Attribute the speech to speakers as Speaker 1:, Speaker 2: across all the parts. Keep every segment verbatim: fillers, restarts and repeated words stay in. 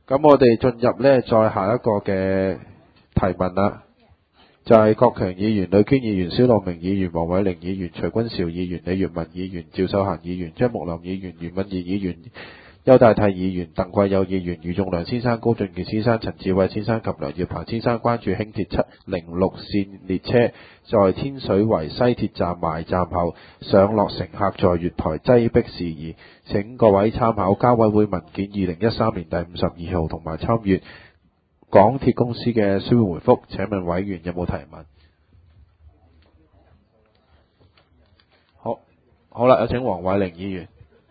Speaker 1: 咁我哋進入呢，再下一個嘅提問啦，就係郭強議員、呂娟議員、蕭樂明議員、黃偉綸議員、徐君兆議員、李月文議員、趙秀嫻議員、張木林議員、袁敏儀議員、邱大泰議員、鄧貴友議員、余仲良先生、高俊傑先生、陳志偉先生及梁耀鵬先生關注輕鐵七零六線列車在天水圍西鐵站埋站後上落乘客在月台擠迫事宜，請各位參考交委會文件二零一三年第五十二號同埋參閱港鐵公司嘅書面回覆。請問委員有冇提問？好，好啦，有請黃偉綸議員。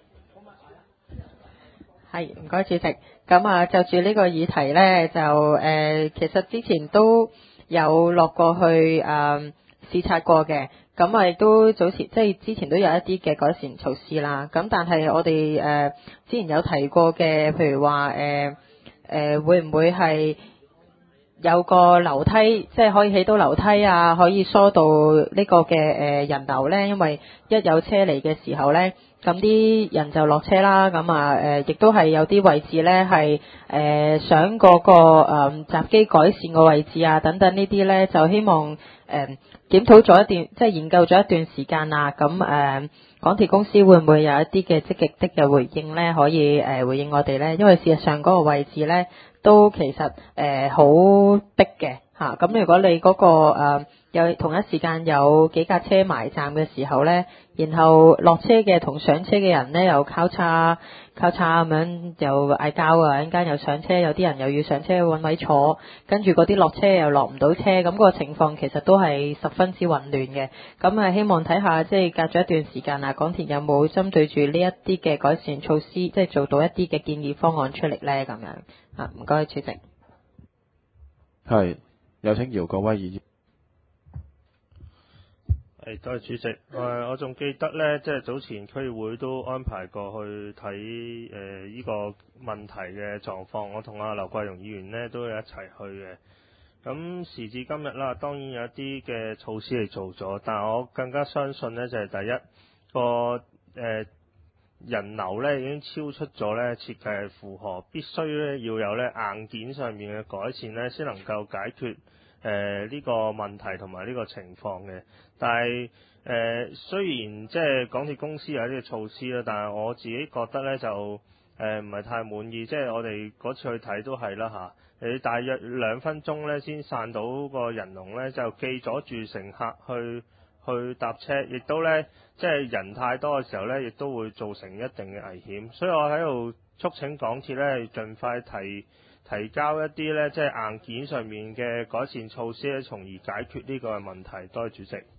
Speaker 2: 係，唔該主席。咁啊，就住呢個議題呢，就誒、呃，其實之前都有落過去誒、呃、視察過嘅。咁啊，亦都早前即係之前都有一啲嘅改善措施啦。咁但係我哋誒、呃、之前有提過嘅，譬如話誒誒會唔會係有個樓梯，即係可以起到樓梯啊，可以疏導呢個嘅誒人流呢？因為一有車嚟嘅時候呢，咁啲人就落車啦。咁啊誒，亦都係有啲位置呢係誒想嗰個誒閘機改善個位置啊，等等呢啲呢，就希望誒檢討咗一段，即係研究咗一段時間啦。咁誒港鐵公司會唔會有一啲嘅積極的嘅回應呢？可以誒回應我哋呢？因為事實上嗰個位置呢，都其實誒好、呃、逼嘅嚇，咁、啊、如果你嗰、那個、呃、有同一時間有幾架車埋站嘅時候呢，然後落車嘅同上車嘅人呢又交叉交叉咁樣又嗌交啊，一陣間又上車，有啲人又要上車揾位坐，跟住嗰啲落車又落唔到車，咁、那個情況其實都係十分之混亂嘅。咁啊，希望睇下即係隔咗一段時間啊，港鐵有冇針對住呢一啲嘅改善措施，即係做到一啲嘅建議方案出嚟呢？咁樣。啊，唔該，主席。
Speaker 1: 係，有請姚國威議員。
Speaker 3: 係，多謝主席。誒、呃，我仲記得呢，即係早前區議會都安排過去睇誒呢個問題嘅狀況，我同阿劉桂容議員呢都有一齊去嘅。咁時至今日啦，當然有一啲嘅措施嚟做咗，但係我更加相信呢，就係、是、第一個誒。呃人流咧已經超出咗咧設計嘅負荷，必須咧要有咧硬件上面嘅改善咧，先能夠解決誒呢、呃這個問題同埋呢個情況嘅。但係誒、呃、雖然即係港鐵公司有一啲措施啦，但係我自己覺得咧就誒唔係太滿意。即係我哋嗰次去睇都係啦嚇，你大約兩分鐘咧先散到個人龍咧，就記咗住乘客去。去搭車，亦都呢，即係人太多嘅時候呢，亦都會造成一定嘅危險。所以我喺度促請港鐵呢，盡快提提交一啲呢，即係硬件上面嘅改善措施呢，從而解決呢個問題。多謝主席。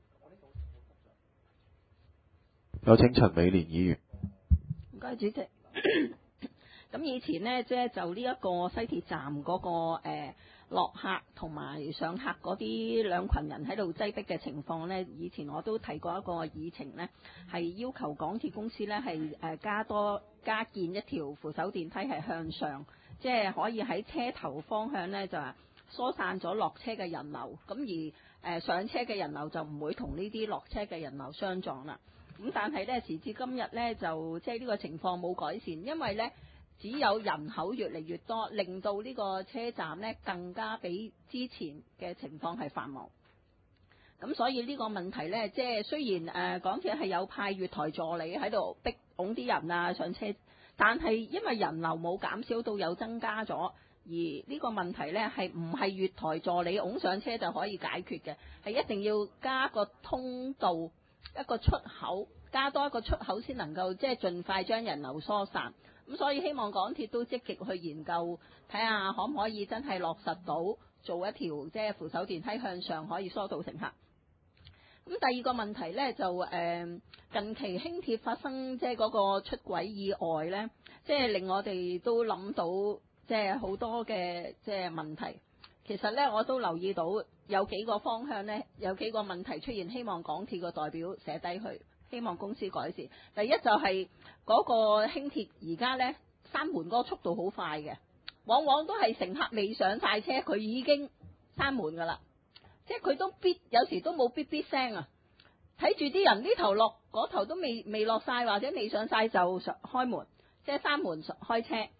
Speaker 1: 有請陳美蓮議員。
Speaker 4: 唔該，主席。咁以前呢，即係就呢一個西鐵站嗰、那個、呃落客同埋上客嗰啲兩群人喺度擠逼嘅情況呢，以前我都提過一個議程呢，係要求港鐵公司呢係誒加多加建一條扶手電梯係向上，即係可以喺車頭方向呢就疏散咗落車嘅人流，咁而誒上車嘅人流就唔會同呢啲落車嘅人流相撞啦。咁但係呢，時至今日呢，就即係呢個情況冇改善，因為呢，只有人口越嚟越多，令到呢個車站呢更加比之前嘅情況係繁忙。咁所以呢個問題呢，即係雖然誒、呃、港鐵係有派月台助理喺度逼拱啲人啊上車，但係因為人流冇減少到有增加咗，而呢個問題呢係唔係月台助理拱上車就可以解決嘅，係一定要加個通道一個出口，加多一個出口先能夠即係盡快將人流疏散。咁所以希望港鐵都積極去研究，睇下可唔可以真係落實到做一條即係扶手電梯向上可以疏導乘客。咁第二個問題呢，就誒、呃、近期輕鐵發生即係嗰個出軌意外呢，即係令我哋都諗到即係好多嘅即係問題。其實呢，我都留意到有幾個方向呢，有幾個問題出現，希望港鐵個代表寫低去。希望公司改善。第一就係嗰個輕鐵而家呢，閂門嗰個速度好快嘅，往往都係乘客未上晒車，佢已經閂門噶啦，即係佢都嗶，有時都冇嗶嗶聲啊。睇住啲人呢頭落，嗰頭都未未落晒，或者未上晒就開門，即係閂門開車。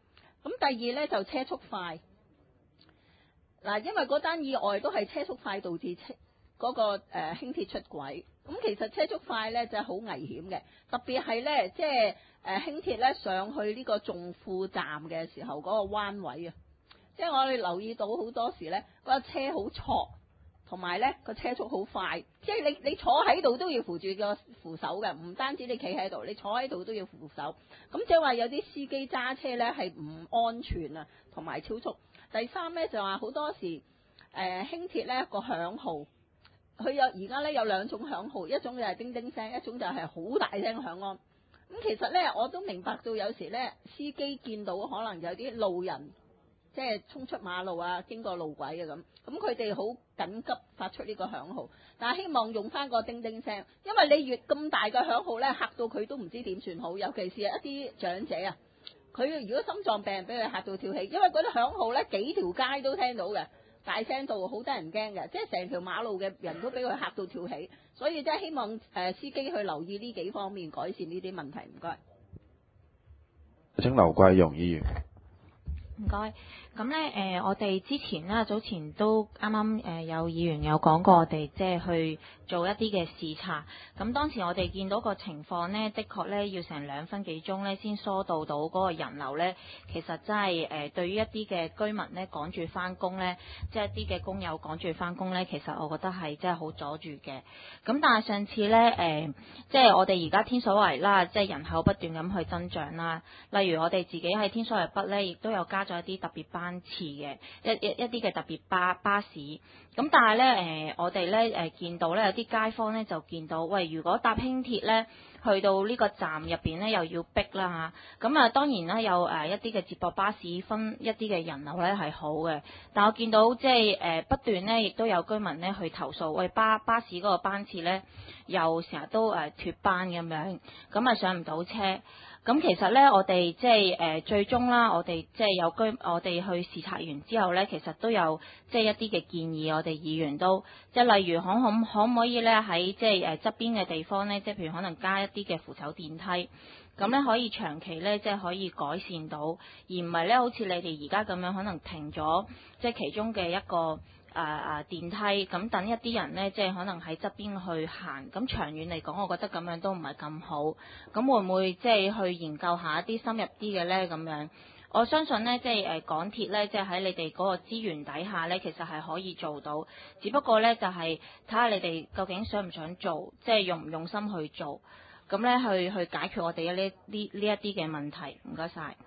Speaker 4: 咁第二咧就車速快。嗱，因為嗰單意外都係車速快導致車嗰、嗰個誒、呃、輕鐵出軌。咁其實車速快咧就係好危險嘅，特別係咧即係誒輕鐵咧上去呢個重富站嘅時候嗰個彎位啊，即係我哋留意到好多時咧嗰、嗰個車好挫，同埋咧個車速好快，即係你你坐喺度都要扶住個扶手嘅，唔單止你企喺度，你坐喺度都要扶手。咁即係話有啲司機揸車咧係唔安全啊，同埋超速。第三咧就話好多時誒、呃、輕鐵咧個響號。佢有而家咧有兩種響號，一種就係叮叮聲，一種就係好大聲響安。咁其實咧我都明白到有時咧司機見到可能有啲路人即係衝出馬路啊，經過路軌啊咁，咁佢哋好緊急發出呢個響號，但係希望用翻個叮叮聲，因為你越咁大嘅響號咧嚇到佢都唔知點算好，尤其是一啲長者啊，佢如果心臟病俾佢嚇到跳起，因為嗰啲響號咧幾條街都聽到嘅。大聲到好得人驚嘅，即係成條馬路嘅人都俾佢嚇到跳起，所以即係希望誒、呃、司機去留意呢幾方面，改善呢啲問題。唔該。
Speaker 1: 請劉桂容議員。
Speaker 5: 唔該。咁咧誒，我哋之前啦，早前都啱啱誒有議員有講過，我哋即係去做一啲嘅視察。咁當時我哋見到個情況呢，的確咧要成兩分幾鐘咧先疏導到嗰個人流咧，其實真係誒對於一啲嘅居民咧趕住翻工咧，即係一啲嘅工友趕住翻工咧，其實我覺得係真係好阻住嘅。咁但係上次咧誒，即係我哋而家天水圍啦，即係人口不斷咁去增長啦。例如我哋自己喺天水圍北咧，亦都有加咗一啲特別班班次嘅一一一啲嘅特別巴巴士，咁但係咧誒，我哋咧誒見到咧有啲街坊咧就見到，喂，如果搭輕鐵咧去到呢個站入邊咧又要逼啦嚇，咁啊當然啦有誒一啲嘅接駁巴士分一啲嘅人流咧係好嘅，但我見到即係誒不斷咧亦都有居民咧去投訴，喂，巴巴士嗰個班次咧又成日都誒脫班咁樣，咁啊上唔到車。咁其實咧，我哋即係誒最終啦，我哋即係有居，我哋去視察完之後咧，其實都有即係一啲嘅建議，我哋議員都即係例如可可可唔可以咧喺即係誒側邊嘅地方咧，即係譬如可能加一啲嘅扶手電梯，咁咧可以長期咧即係可以改善到，而唔係咧好似你哋而家咁樣可能停咗即係其中嘅一個。誒誒、呃、電梯咁等一啲人呢，即係可能喺側邊去行，咁長遠嚟講，我覺得咁樣都唔係咁好。咁會唔會即係去研究下一啲深入啲嘅呢？咁樣我相信呢，即係誒港鐵呢，即係喺你哋嗰個資源底下呢，其實係可以做到。只不過呢，就係睇下你哋究竟想唔想做，即係用唔用心去做，咁呢，去去解決我哋呢呢呢一啲嘅問題。唔該晒。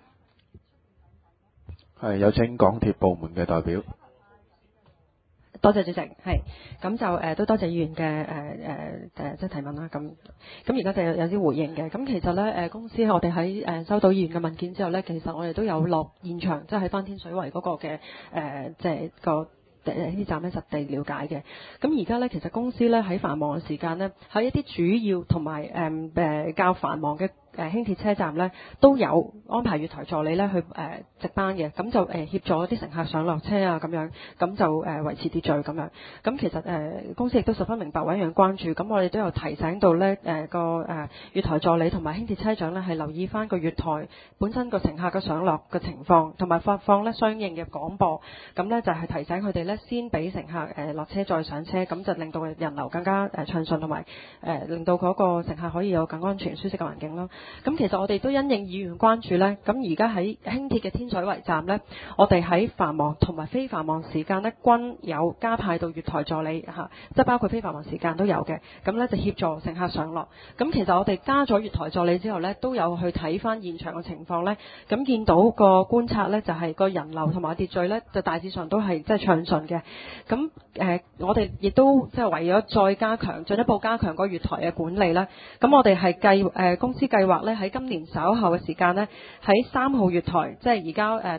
Speaker 1: 係有請港鐵部門嘅代表。
Speaker 6: 多謝主席，係咁就誒、呃、都多謝議員嘅誒誒誒即係提問啦。咁咁而家就有有啲回應嘅。咁其實咧誒、呃、公司我哋喺誒收到議員嘅文件之後咧，其實我哋都有落現場，即係喺翻天水圍嗰個嘅誒即係個誒呢站咧實地了解嘅。咁而家咧其實公司咧喺繁忙嘅時間咧，喺一啲主要同埋誒誒較繁忙嘅誒輕鐵車站咧都有安排月台助理咧去誒、呃、值班嘅，咁就誒、呃、協助啲乘客上落車啊咁樣，咁就誒、呃、維持秩序咁樣。咁其實誒、呃、公司亦都十分明白委員關注，咁我哋都有提醒到咧誒個誒月台助理同埋輕鐵車長咧係留意翻個月台本身個乘客嘅上落嘅情況，同埋發放咧相應嘅廣播，咁咧就係、是、提醒佢哋咧先俾乘客誒落、呃、車再上車，咁就令到人流更加誒暢順，同埋誒令到嗰個乘客可以有更安全舒適嘅環境咯。咁其實我哋都因應議員關注呢，咁而家喺輕鐵嘅天水圍站呢，我哋喺繁忙同埋非繁忙時間呢，均有加派到月台助理嚇，即係包括非繁忙時間都有嘅。咁呢就協助乘客上落。咁其實我哋加咗月台助理之後呢，都有去睇翻現場嘅情況呢。咁見到個觀察呢，就係個人流同埋秩序呢，就大致上都係即係暢順嘅。咁誒、呃，我哋亦都即係為咗再加強進一步加強個月台嘅管理啦。咁我哋係計誒、呃、公司計劃咧喺今年稍後嘅時間呢，喺三號月台，即係而家誒同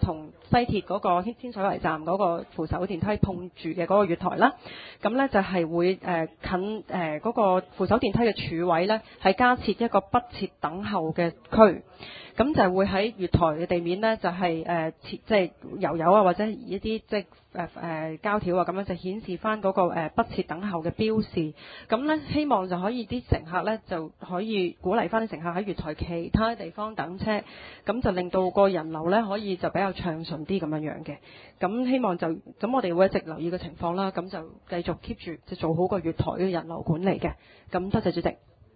Speaker 6: 西鐵嗰個天水圍站嗰個扶手電梯碰住嘅嗰個月台啦。咁呢就係會誒、呃、近誒嗰、呃那個扶手電梯嘅柱位呢，係加設一個不設等候嘅區。咁就會喺月台嘅地面呢，就係、是、誒、呃、設即係油油啊，或者一啲即係誒誒膠條啊，咁樣就顯示翻嗰、那個、呃、不設等候嘅標示。咁呢，希望就可以啲乘客呢，就可以鼓勵翻啲乘客喺月台其他地方等車，咁就令到個人流呢，可以就比較暢順啲咁樣樣嘅。咁希望就咁我哋會一直留意個情況啦，咁就繼續 keep 住就做好個月台嘅人流管理嘅。咁多謝主席。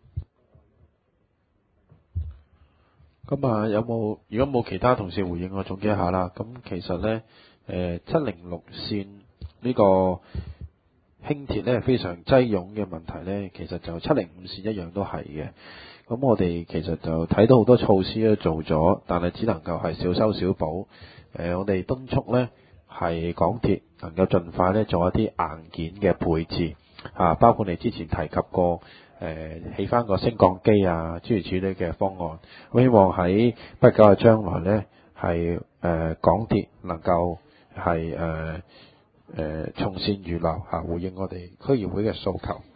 Speaker 1: 咁啊，有冇如果冇其他同事回應，我總結一下啦。咁其實呢，誒七零六線呢個輕鐵呢非常擠擁嘅問題呢，其實就七零五線一樣都係嘅。咁我哋其實就睇到好多措施都做咗，但係只能夠係小修小補。誒，我哋敦促呢係港鐵能夠盡快呢做一啲硬件嘅配置啊，包括你之前提及過。誒起翻個升降機啊，諸如此類嘅方案，我希望喺不久嘅將來呢，係誒、呃、港鐵能夠係誒誒從善如流嚇，回應我哋區議會嘅訴求。